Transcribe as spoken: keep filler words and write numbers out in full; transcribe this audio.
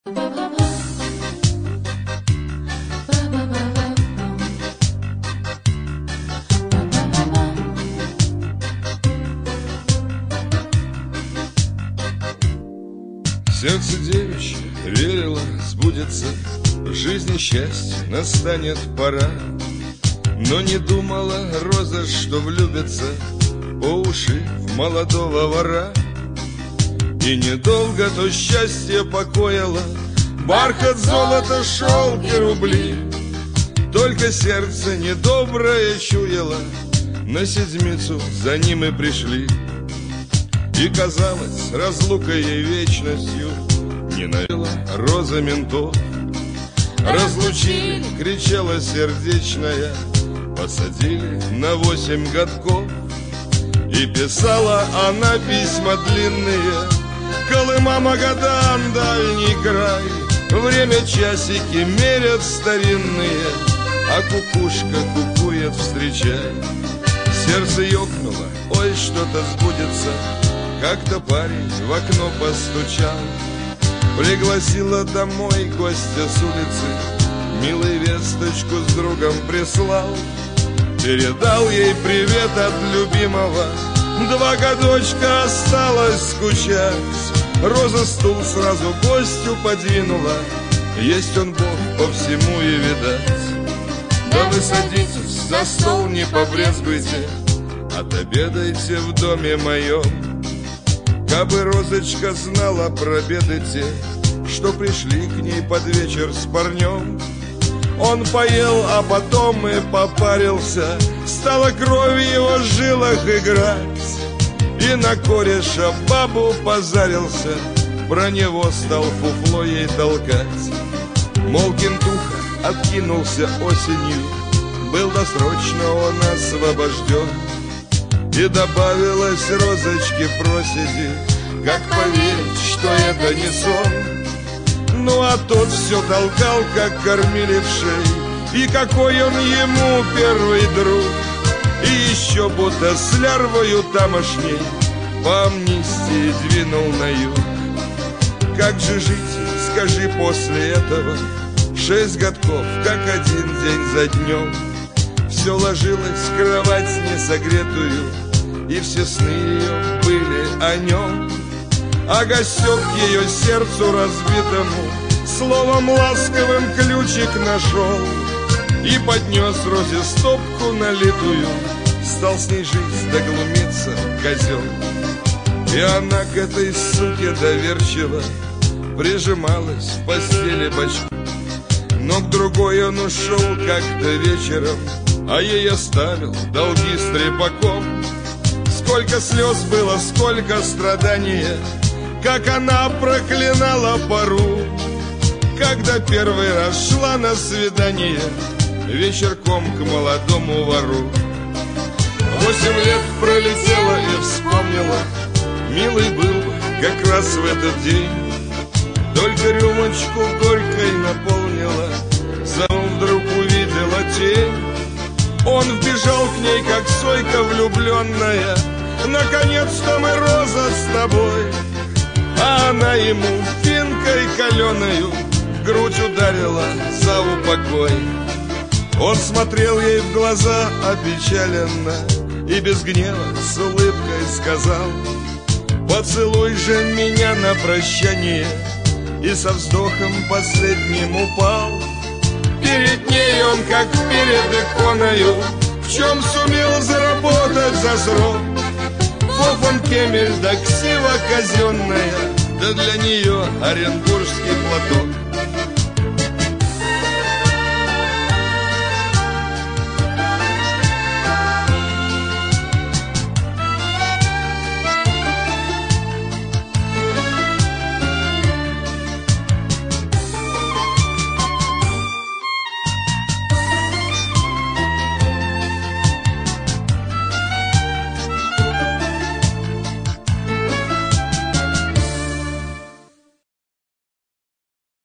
Сердце девичье верило, сбудется, в жизни счастье настанет пора. Но не думала роза, что влюбится по уши в молодого вора. И недолго то счастье покоило, бархат, золото, шелк и рубли. Только сердце недоброе чуяло, на седмицу за ним и пришли. И казалось, разлукой ей вечностью ненавидела роза ментов. Разлучили, кричала сердечная, посадили на восемь годков. И писала она письма длинные, Колыма, Магадан, дальний край. Время часики мерят старинные, а кукушка кукует, встречай. Сердце ёкнуло, ой, что-то сбудется. Как-то парень в окно постучал, пригласила домой гостя с улицы, милый весточку с другом прислал. Передал ей привет от любимого, два годочка осталось скучать. Роза стул сразу гостю подвинула, есть он Бог по всему и видать. Да вы садитесь, за стол не побрезгуйте, отобедайте в доме моем. Кабы розочка знала про беды те, что пришли к ней под вечер с парнем. Он поел, а потом и попарился, стала кровь в его жилах играть. И на кореша бабу позарился, про него стал фуфло ей толкать. Мол, кентуха откинулся осенью, был досрочно он освобожден. И добавилась розочке проседи, как поверить, что это не сон. Ну а тот все толкал, как кормили в шей, и какой он ему первый друг. И еще будто с лярвою тамошней по амнистии двинул на юг. Как же жить, скажи, после этого? Шесть годков, как один день за днем. Все ложилось в кровать несогретую, и все сны ее были о нем. А гостек ее сердцу разбитому словом ласковым ключик нашел и поднес розе стопку налитую, стал с ней жить, да глумиться козел. И она к этой суке доверчиво прижималась в постели бочку. Но к другой он ушел как-то вечером, а ей оставил долги с трепаком. Сколько слез было, сколько страдания, как она проклинала пору, когда первый раз шла на свидание вечерком к молодому вору. Восемь лет пролетело и вспомнила, милый был как раз в этот день. Только рюмочку горькой наполнила, за он вдруг увидела тень. Он вбежал к ней, как сойка влюбленная, наконец-то мы, Роза, с тобой. А она ему финкой каленою в грудь ударила за упокой. Он смотрел ей в глаза опечаленно и без гнева с улыбкой сказал: поцелуй же меня на прощание. И со вздохом последним упал. Перед ней он, как перед иконою, в чем сумел заработать за срок. Фофан Кемель да ксива казенная, да для нее оренбургский платок.